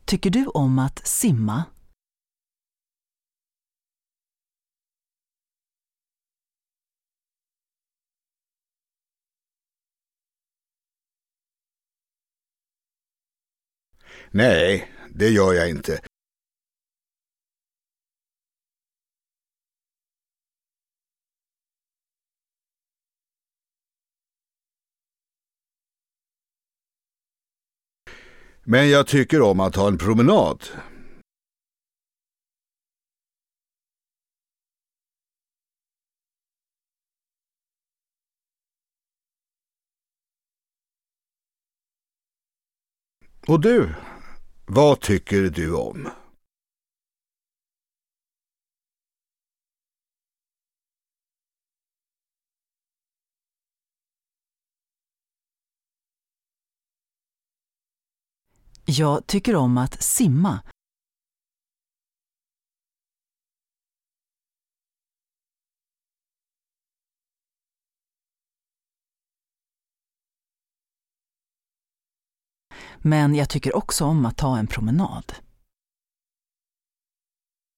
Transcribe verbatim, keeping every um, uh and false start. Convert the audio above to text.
Tycker du om att simma? Nej, det gör jag inte. Men jag tycker om att ha en promenad. Och du, vad tycker du om? Jag tycker om att simma. Men jag tycker också om att ta en promenad.